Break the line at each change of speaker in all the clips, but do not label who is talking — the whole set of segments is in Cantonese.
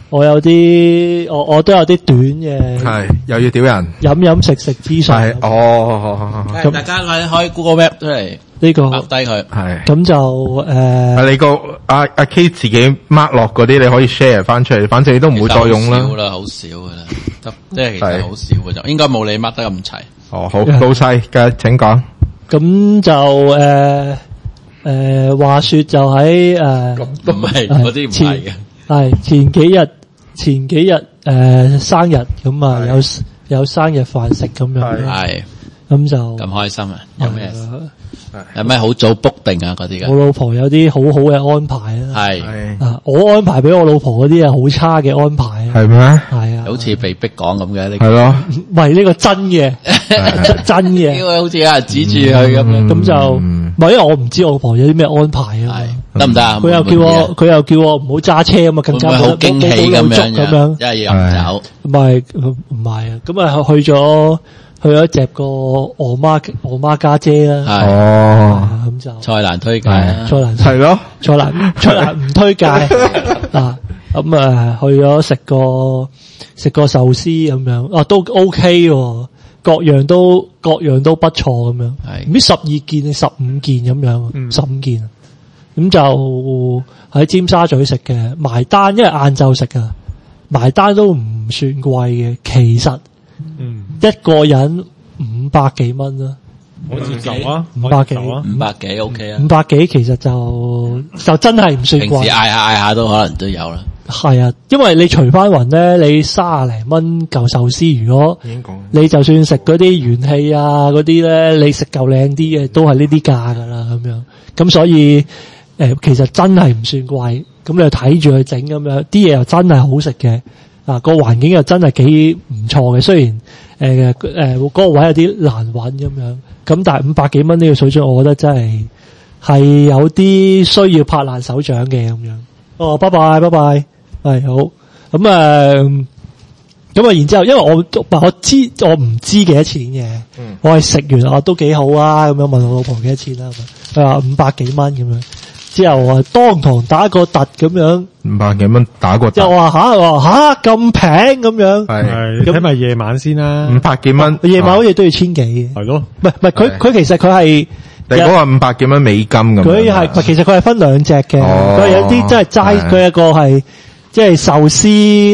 我有啲我都有啲短嘅，
係又要屌人，
飲食資訊。
係
咁
大家開 Google Map 出嚟
呢個
拍低佢。
係
咁就
你個阿 K 自己 mark 落嗰啲，你可以 share 翻出嚟，反正你都唔會再用啦。
好少噶啦，即係其實好少嘅就，應該冇你 mark 得咁齊。
哦，好，老細嘅請講。
咁就話說就喺
唔係嗰啲唔係嘅。
係前幾日生日咁啊，有生日飯食咁樣，
係
咁就
咁開心啊！有咩好早 book 定啊嗰啲嘅？
我老婆有啲好好嘅安排啦，
係
啊，我安排俾我老婆嗰啲係好差嘅安排，
係咩？
係啊，
好似被逼講咁嘅，呢
係咯，
唔係呢個真嘅，真嘅，
呢個好似有人指住佢咁樣，
咁就唔係，因為我唔知我老婆有啲咩安排啊，
得唔得啊？
佢又叫我唔好揸車啊嘛，更加
好驚喜咁樣，
因
為要飲酒，
唔係啊，咁啊去咗接個我媽家姐啦，
哦，
咁就
蔡瀾推介啊，
蔡瀾
係咯，
蔡瀾唔推介啊，咁啊去咗食個壽司咁樣，啊都 OK 喎，各樣都不錯咁樣，唔知12件定15件咁樣，15件，咁就喺尖沙咀食嘅，埋單因為晏晝食啊，埋單都唔算貴嘅，其實。一個人500幾蚊啦，
我接受啊
，500幾
500幾 OK 啊
，500幾其實就真係唔算貴，
平時嗌下都可能都有啦。
係啊，因為你除翻勻咧，你30零蚊嚿壽司，如果你就算食嗰啲元氣啊嗰啲咧，你食嚿靚啲嘅都係呢啲價噶啦咁樣，咁所以其實真係唔算貴，咁你就睇住佢整咁樣，啲嘢又真係好食嘅。個環境又真係幾唔錯嘅，雖然嗰個位有啲難揾咁樣，咁但係500幾蚊呢個水準，我覺得真係有啲需要拍爛手掌嘅咁樣。哦，拜拜，係好，咁然之後，因為我唔知幾多錢嘅，我係食完都幾好啊，咁樣問我老婆幾多錢啦，佢話500幾蚊咁樣。之後啊，當堂打個突咁樣，500幾蚊打個突。之後我話吓咁平咁樣，
係睇埋夜晚先啦
，500幾蚊，
夜晚好似都要1000幾嘅，
係咯，
唔係佢其實佢係
你講話500幾蚊美金咁，
佢係其實佢係分兩隻嘅，佢有啲真係齋，佢一個係即係壽司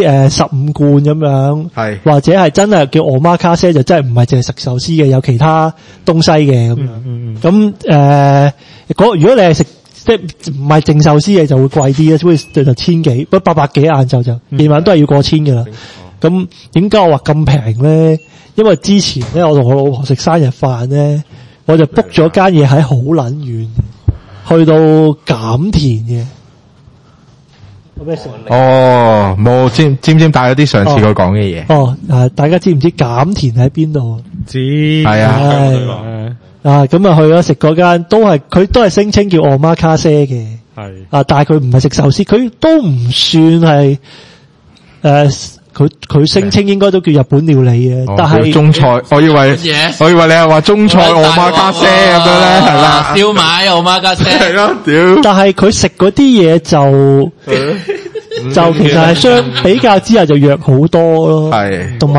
15罐咁樣，係或者係真係叫omakase就真係唔係淨係食壽司嘅，有其他東西嘅咁樣，咁如果你係食。即係唔係淨壽司嘅就會貴啲啦，所以就1000幾，不過800幾晏晝就夜晚都係要過1000㗎啦。咁點解我話咁平咧？因為之前咧我同我老婆食生日飯咧，我就 book 咗間嘢喺好撚遠，去到減田嘅。有咩事？
哦，冇尖帶咗啲上次佢講嘅嘢。
大家知唔知減田喺邊度？
知
係啊。
咁去咗食嗰間，佢都係聲稱叫omakase嘅，係但係佢唔係食壽司，佢都唔算係佢聲稱應該都叫日本料理嘅，但係
中菜，我以為你係話中菜omakase咁樣咧，係啦，
燒賣omakase
係咯，屌！
但係佢食嗰啲嘢就其實係相比較之下就弱好多咯，係同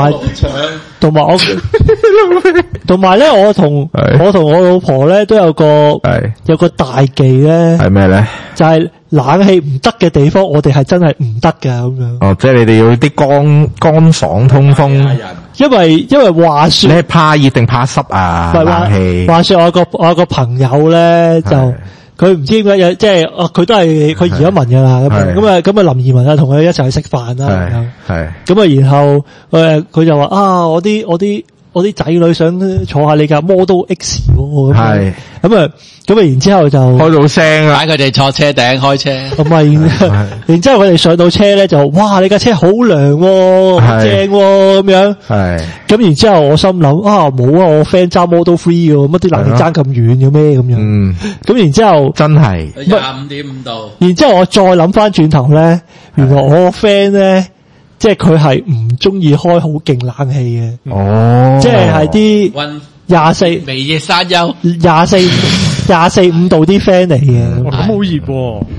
埋咧，我同我老婆咧都有個大忌咧，係咩咧？就係冷氣唔得嘅地方，我哋係真係唔得噶咁樣。
哦，即係你哋要啲乾爽通風。
因為話說
你係怕熱定怕濕啊？冷氣。
話說我有個朋友咧就。佢唔知點解即係佢都係佢移咗民噶啦，咁啊林移民啊同佢一齊去食飯啦，係咁啊，然後佢就話我啲仔女想坐下你架 Model X 喎，係咁啊，然之後就
開到聲啊，
擺佢哋坐車頂開車，
咁啊，然之後佢哋上到車咧就哇你架車好涼好正咁樣，係咁然之後我心諗冇啊，我 friend 揸 Model 3嘅，乜啲冷氣爭咁遠嘅咩咁樣，咁然之後
真係
25.5度，
然之後我再諗翻轉頭咧，原來我個 friend 咧。即係佢係唔中意開好勁冷氣嘅，即係啲24
微熱山丘
24-25度啲 friend 嚟嘅，
咁好熱喎。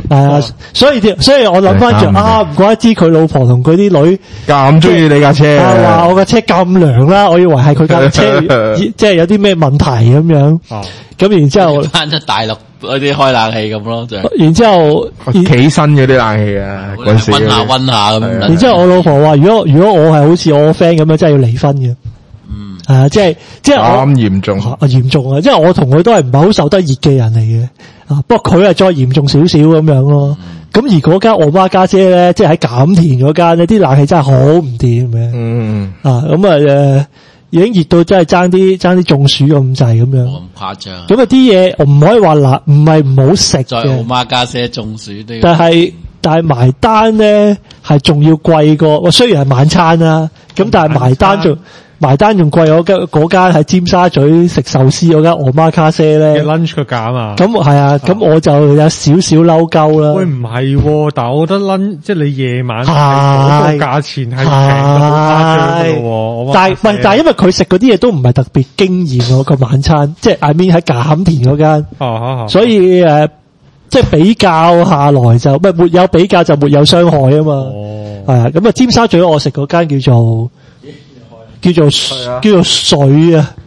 所以我諗翻住唔怪得知佢老婆同佢啲女
咁中意你架車，
話我架車咁涼啦，我以為係佢架車即係有啲咩問題咁樣。咁然之後
翻出大陸嗰啲開冷氣咁咯，就
然之後
企身嗰啲冷氣啊，嗰時
溫下咁。
然之後我老婆話：如果我係好似我 friend 咁樣，真係要離婚嘅。即係
咁嚴重，
嚴重啊！即係我同佢都係唔係好受得熱嘅人嚟嘅，不過佢係再嚴重少少咁樣咯。咁而嗰間我媽家姐咧，即係喺錦田嗰間咧，啲冷氣真係好唔掂嘅。已經熱到真係爭啲中暑咁滯咁樣。
咁誇張。
咁啲嘢我唔可以話唔係唔好食嘅。
在我媽家姐中暑都要。
但係埋單咧係仲要貴過，雖然係晚餐啦，咁但係埋單仲貴嗰間喺尖沙咀食壽司嗰間我媽卡西咧
lunch 個價嘛。
咁係啊，咁我就有少少嬲鳩啦。
喂，唔係，但係我覺得 lunch 即係你夜晚嗰個價錢係平到好誇張嘅。
但係因為佢食嗰啲嘢都唔係特別驚艷個晚餐，即係 I mean 喺錦田嗰間。所以即係比較下來就沒有比較就沒有傷害啊嘛。係啊，咁尖沙咀我食嗰間叫做水啊，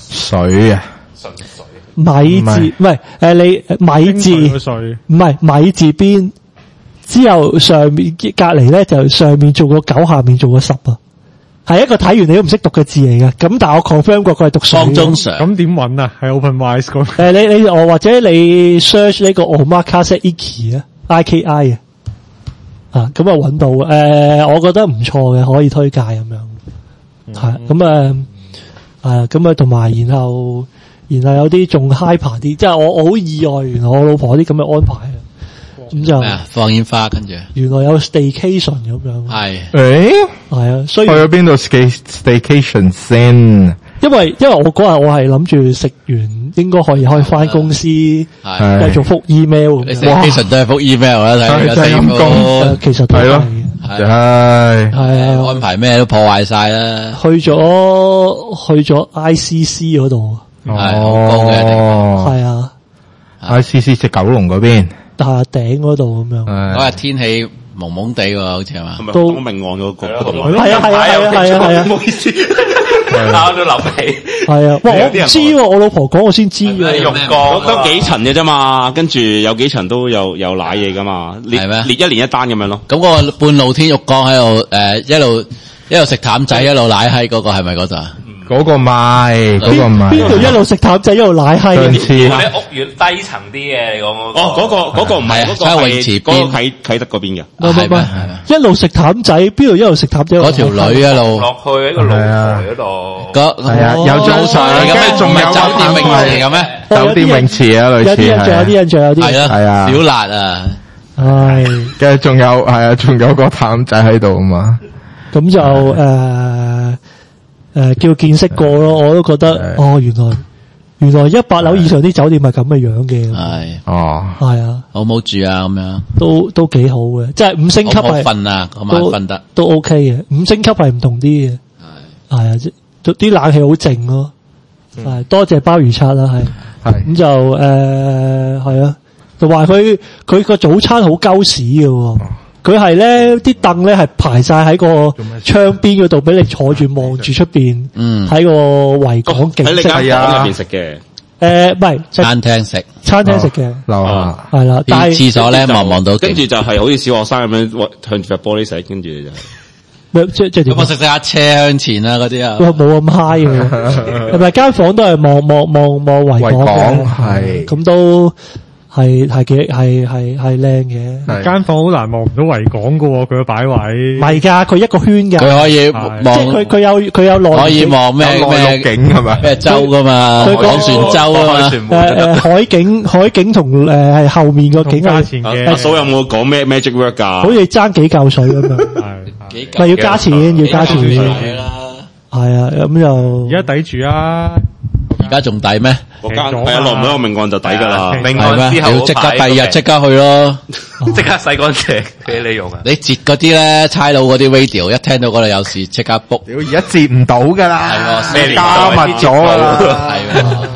米字唔係你米字唔係米字邊之後上面隔籬咧就上面做個9，下面做個10啊，係一個睇完你都唔識讀嘅字嚟嘅。咁但係我 confirm 過佢係讀水。
方中常
咁點揾啊？係 OpenWise 嗰
你或者你 search 呢個 Omakase Iki 啊 IKI 啊咁啊揾到我覺得唔錯嘅，可以推介咁樣。係咁同埋然後有啲仲 hyper 啲，即係我好意外，原來我老婆啲咁嘅安排啊，咁就
放煙花，跟住
原來有 staycation 咁樣，
係
啊，所以
去咗邊度 staycation 先？
因為我嗰日我係諗住食完應該可以翻公司，繼續覆 email。
staycation 都係覆 email 啦，睇個地方，
其實都係咯。
係啊，
安排咩都破壞晒啦。
去咗 ICC 嗰度，
係好高嘅地方。
係啊
，ICC 即九龍嗰邊，
下頂嗰度咁樣。
嗰日天氣蒙蒙地喎，好似係嘛？
都明岸嗰個度。
係啊，
唔好意思，我都諗起。
係啊，哇！我唔知喎，我老婆講我先知嘅。
浴缸都幾層嘅啫嘛，跟住有幾層都有瀨嘢噶嘛，列一連一單咁樣咯。
咁個半露天浴缸喺度一路食淡仔一路瀨閪嗰個係咪嗰度啊？
嗰個賣
邊度一路食淡仔一路瀨閪？
上次我哋屋苑低層啲嘅，你講嗰個唔係，嗰個係
泳池邊
啟德嗰邊嘅。
係咪一路食淡仔，邊度一路食淡仔？
嗰條女一路
落去喺個露台嗰度。
係啊，有張相嚟嘅咩？仲有
酒店泳池嘅咩？
酒店泳池啊，類似。
有啲印象。
係啊，小辣啊！
唉，
跟住仲有個淡仔喺度啊嘛。
咁就叫見識過咯，我都覺得原來100樓以上啲酒店係咁嘅樣嘅。
係
係啊，
好唔好住啊？咁樣
都幾好嘅，即係5星級係
瞓啊，嗰晚瞓得
都 OK 嘅。5星級係唔同啲嘅，係啊，啲冷氣好靜咯。係多謝鮑魚刷啦，係咁就係啊，同埋佢個早餐好鳩屎嘅。佢係咧啲凳咧係排晒喺個窗邊嗰度，俾你坐住望住出邊，睇個維港景色。喺你間
房入邊食嘅？
唔係
餐廳食
嘅，
樓下
係啦。但係
廁所咧望到，
跟住就係好似小學生咁樣向住塊玻璃食，跟住就
即係點？
我食下車向前啊嗰啲啊，
冇咁 high 嘅，係咪間房都係望維港
係
咁都。係靚嘅，
間房好難望唔到維港噶，佢個擺位。唔
係噶，佢一個圈噶。
佢可以望，
即係佢有內
可以望咩
景係嘛？
咩洲噶嘛？海船洲啊嘛？
海景同係後面個景
價錢嘅。
阿嫂有冇講咩 magic work 噶？
好似爭幾嚿水咁樣。係，要加錢。係啊，咁就
而家抵住啊！
而家仲抵咩？
嗰間係啊，落唔到個命案就抵噶啦。
命案之後要即刻第二日即刻去咯，
即刻洗乾淨俾你用啊！
你截嗰啲咧，差佬嗰啲 radio 一聽到嗰度有事即刻 book。
而家截唔到噶啦，
係
加密咗啦。
係。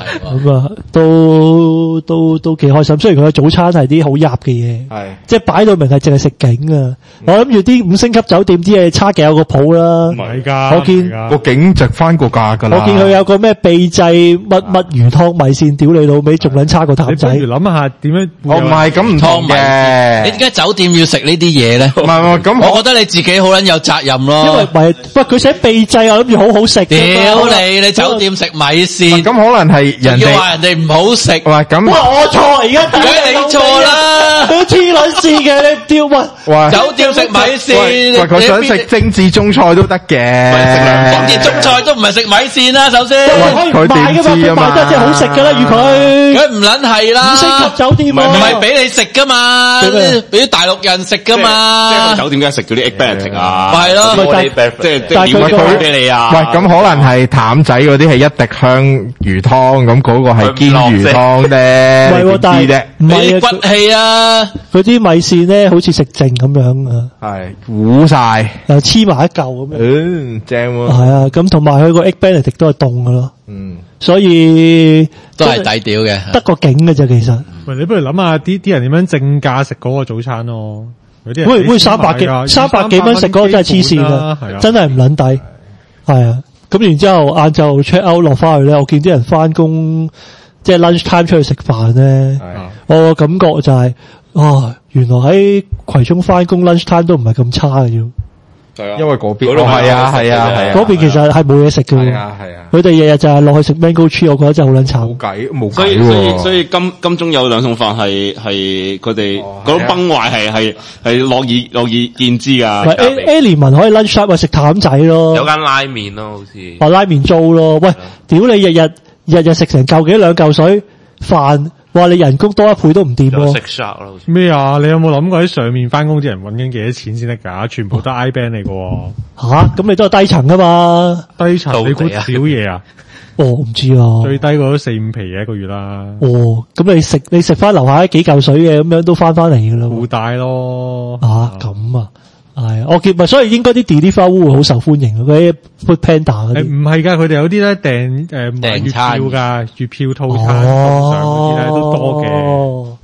咁啊，都幾開心。雖然佢嘅早餐係啲好入嘅嘢，
係
即係擺到明係淨係食景啊。我諗住啲5星級酒店啲嘢差幾有個譜啦。
唔係㗎，
我見
個景值翻個價㗎啦。
我見佢有個咩秘製乜魚湯米線，屌你老味，仲撚差過譚仔。
你不如諗下點樣？
唔係咁唔同嘅。
你點解酒店要食呢啲嘢咧？
唔係咁，
我覺得你自己好撚有責任咯。
因為喂佢寫秘製，我諗住好好食。
屌你酒店食米線，
咁可能係人哋
要話人哋唔好食。
喂咁，
我錯而家，
梗係你錯啦！
佢黐撚線嘅你屌喂，
酒店食米線，
喂佢想食精緻中菜都得嘅，
精緻中菜都唔係食米線啦，首先。
佢點知啊嘛？
賣得真係好食㗎啦，與佢。
佢唔撚係啦
5星級酒店
唔係俾你食㗎嘛，俾啲大陸人食㗎嘛。
即係酒店梗係食嗰啲 egg benedict 啊，
係咯，
即係料佢俾你啊。
喂，咁可能係淡仔嗰啲係一滴香魚湯，咁嗰個係堅魚湯咧，
唔係，但係唔係
骨氣啊！
嗰啲米線咧，好似食剩咁樣啊，
係糊晒，
又黐埋一嚿咁樣。
正喎。
係啊，咁同埋佢個 egg benedict 都係凍㗎咯。所以
都係抵屌嘅，
得個景嘅啫，其實。
喂，你不如諗下啲人點樣正價食嗰個早餐咯？有啲人
喂300幾蚊食嗰個真係黐線啊，真係唔撚抵。係啊，咁然之後晏晝 check out 落翻去咧，我見啲人翻工即係 lunch time 出去食飯咧，我個感覺就係原來喺葵涌翻工 lunch time 都唔係咁差嘅要。
因為嗰邊係啊，
嗰邊其實係冇嘢食嘅。
係啊，
佢哋日日就係落去食 Mango Tree，我覺得真係好撚慘。
冇計
所以金鐘有兩餸飯係佢哋嗰種崩壞係樂意見之㗎。
唔係 Element 可以 lunch time 食淡仔咯，
有間拉麵咯，好似
拉麵租咯。喂，屌你日日食成嚿幾兩嚿水飯。哇！你人工多一倍都唔掂喎。
食 shop 咯，
咩啊？你有冇諗過喺上面翻工啲人搵緊幾多錢先得㗎？全部都 I band 嚟㗎。咁
你都係低層㗎嘛？
低層你估少嘢啊？
唔知啊。最
低嗰都4-5皮嘅一個月啦。
咁你食翻樓下幾嚿水嘅咁樣都翻嚟㗎啦。
附帶咯。
咁啊。係，我見所以應該啲 delivery 會好受歡迎嗰啲 Food Panda 嗰啲。
唔係㗎，佢哋有啲咧訂月票㗎，月票套餐上嗰啲咧都多嘅。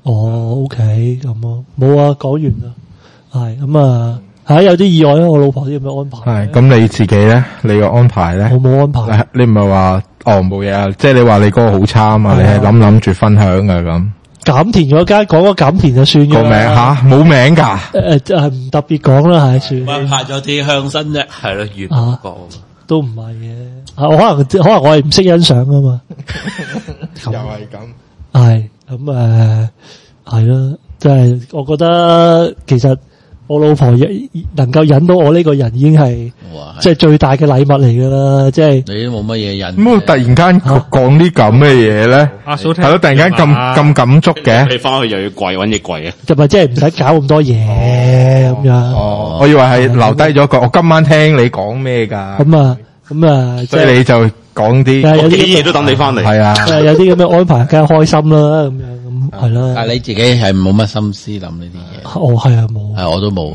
OK 咁咯，冇啊，講完啦。係咁啊，有啲意外咧，我老婆啲咁嘅安排。
係咁你自己咧，你個安排咧？
我冇安排。
你唔係話冇嘢啊？即係你話你嗰個好差啊嘛？你係諗住分享㗎咁。減
田嗰間講咗減田就算嘅
個名冇名㗎，
係唔特別講啦，係算。
派咗啲香身啫，
係咯，粵講
都唔係嘅。我可能我係唔識欣賞啊嘛。
又係咁。
係咁係咯，即係我覺得其實我老婆能夠引到我呢個人已經係即係最大嘅禮物嚟㗎啦，即係
你都冇乜嘢引。
咁突然間講啲咁嘅嘢咧，係咯，突然間咁感觸嘅。
你翻去又要跪揾嘢跪嘅，
就咪即係唔使搞咁多嘢咁樣。
我以為係留低咗個，我今晚聽你講咩㗎？
咁啊，
所以你就講啲，
有啲嘢都等你翻嚟。
係啊，
有啲咁嘅安排，梗係開心啦，咁樣咁係啦。
但係你自己係冇乜心思諗呢啲嘢。
係啊，冇。
係我都冇。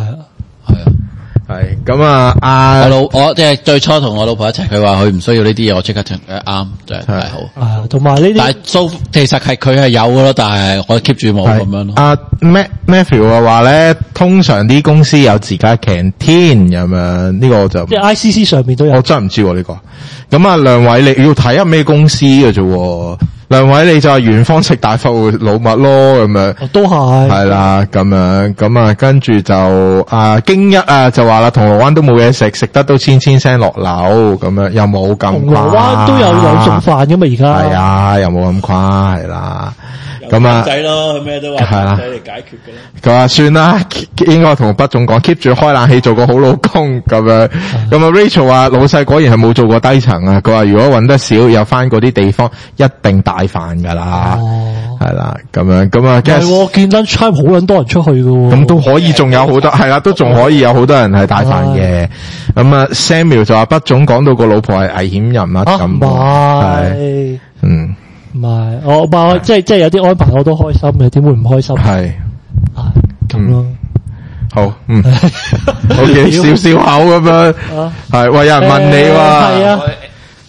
係咁啊！
我即係最初同我老婆一齊，佢話佢唔需要呢啲嘢，我即刻啱，就係太好。
同埋呢啲，
但係其實係佢係有嘅咯，但係我 keep 住冇咁樣咯。
阿 Matthew 話咧，通常啲公司有自家 canteen 咁樣，呢個就
即係 ICC 上面都有。
我真係唔知呢個。咁啊，梁偉你要睇下咩公司嘅啫。梁偉你就係元芳食大快活老麥咯，咁樣。
都係。係
啦，咁樣，咁啊，跟住就京一就話啦，銅鑼灣都冇嘢食，食得都千聲落樓，咁樣又冇咁誇。銅
鑼灣都有兩餸飯噶嘛，而家。
係啊，又冇咁誇，係啦。咁啊，
仔咯，佢咩都話仔嚟解決嘅啦。
佢話算啦，應該同畢總講 keep 住開冷氣，做個好老公咁樣。咁啊 Rachel 話老細果然係冇做過低層啊。佢話如果搵得少，有翻嗰啲地方，一定大飯噶啦。係啦，咁樣咁啊。
係，見 lunch time 好撚多人出去噶。
咁都可以，仲有好多係啦，都仲可以有好多人係大飯嘅。咁啊 Samuel 就話畢總講到個老婆係危險人物咁。係，唔係，我即係有啲安排我都開心嘅，點會唔開心？係，咁咯。好，好嘅，笑笑口咁樣。係，喂，有人問你喎。係啊。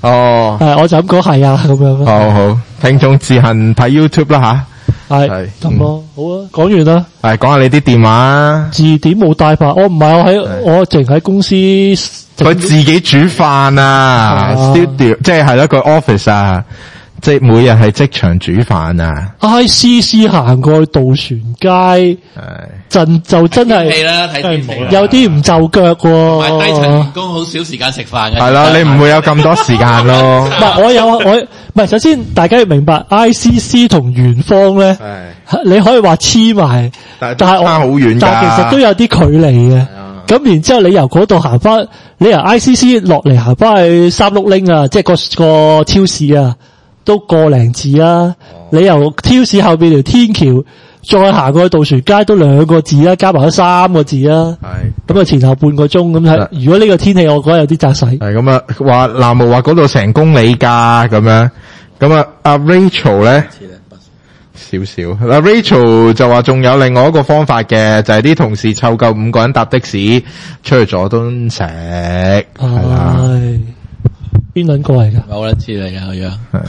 哦，
我就咁講係啊，咁樣咯。
好，聽眾自行睇 YouTube 啦吓。
係咁咯，好啊，講完啦。
係講下你啲電話。
字典冇帶牌，我唔係我淨喺公司。
佢自己煮飯啊 ，studio 即係咯，佢 office 啊。即係每日係職場煮飯啊
！ICC 行過去渡船街，就真係有啲唔就腳喎。
低層員工好少時間食飯嘅。
係啦，你唔會有咁多時間咯。
唔係，首先大家要明白 ICC 同圓方咧，你可以話黐埋，但係
差好遠㗎。
但係其實都有啲距離嘅。咁然之後你由嗰度行翻，你由 ICC 落嚟行翻去三碌拎啊，即係個超市啊。都個零字啊！你由超市後邊條天橋再行過去渡船街都2個字啦，加埋都3個字啦。係咁啊，前後半個鐘咁睇。如果呢個天氣，我覺得有啲扎使。係咁啊，話南無話嗰度成公里㗎咁樣。咁啊，阿 Rachel 咧少少。阿 Rachel 就話仲有另外一個方法嘅，就係啲同事湊夠5個人搭的士出去佐敦食。係啦。邊撚個嚟㗎？
冇撚知嚟㗎個樣。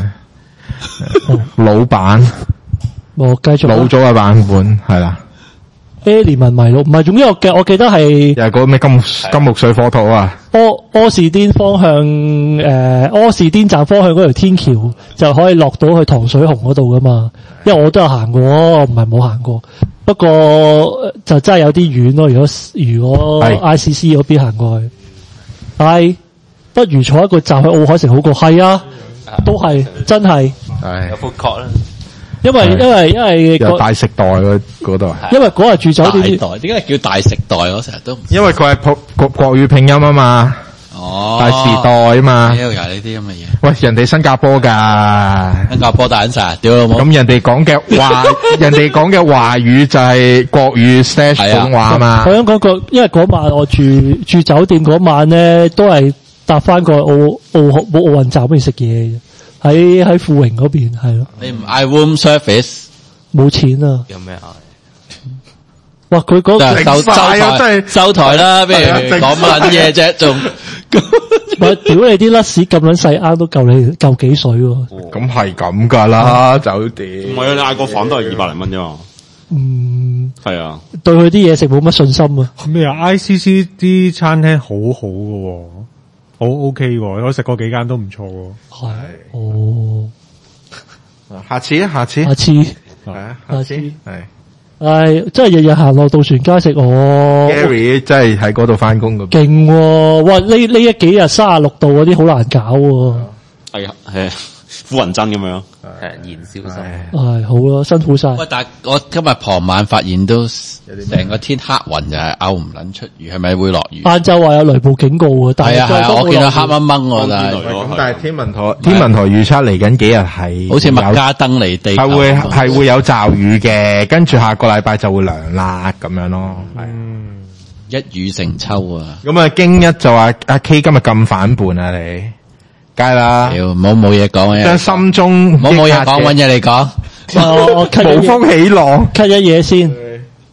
老闆，
我繼續。
老咗嘅版本係啦。
Element 迷路，唔係，總之我記得係。
又係嗰咩金木水火土啊？
柯士甸方向柯士甸站方向嗰條天橋就可以落到去糖水紅嗰度噶嘛？因為我都有行過，我唔係冇行過，不過就真係有啲遠咯。如果 ICC 嗰邊行過去，係不如坐一個站去奧海城好過。係啊。都係真係，
有 food court 啦。
因為
有大食代嗰度。
因為嗰日住酒店。
大代點解叫大食代？我成日都唔知。
因為佢係國語拼音啊嘛。哦。大時代啊嘛。
又係呢啲咁嘅嘢。
喂，人哋新加坡㗎。
新加坡大撚晒，屌老母。
咁人哋講嘅華語就係國語/普通話啊嘛。
我想講因為嗰晚我住酒店嗰晚咧，都係。搭翻個奧運站嗰邊食嘢，喺富榮嗰邊係咯。
你唔嗌 room service？
冇錢啊！
有咩嗌？
哇！佢嗰
個
收台啦，不如講乜嘢啫？仲
我屌你啲甩屎咁撚細啱都夠幾水喎？
咁係咁噶啦，酒店。
唔係啊，你嗌個飯都係200零蚊啫嘛。係啊。
對佢啲嘢食冇乜信心啊。
咩啊 ？ICC 啲餐廳好好㗎。好 OK 喎，我食過幾間都唔錯喎。
係哦，
下次係啊，下次係。真係日日行落渡船街食我。 Gary 真係喺嗰度翻工咁。
勁喎！哇！呢一幾日36度嗰啲好難搞喎。
係啊，係苦雲真咁樣。
燃燒晒。
係好咯，辛苦晒。
喂，但係我今日傍晚發現都成個天黑雲，就係拗唔撚出雨，係咪會落雨？
晏晝話有雷暴警告啊，但係
我見到黑掹掹喎，
但係天文台預測嚟緊幾日係
好似麥加登離地，
係會有驟雨嘅，跟住下個禮拜就會涼啦咁樣咯。
一語成秋啊！
咁啊，京一就話阿 K 今日咁反叛啊你。梗係啦，
冇嘢講嘅，
將心中
冇嘢講，搵嘢嚟講，
我
無風起浪
，cut 一嘢先。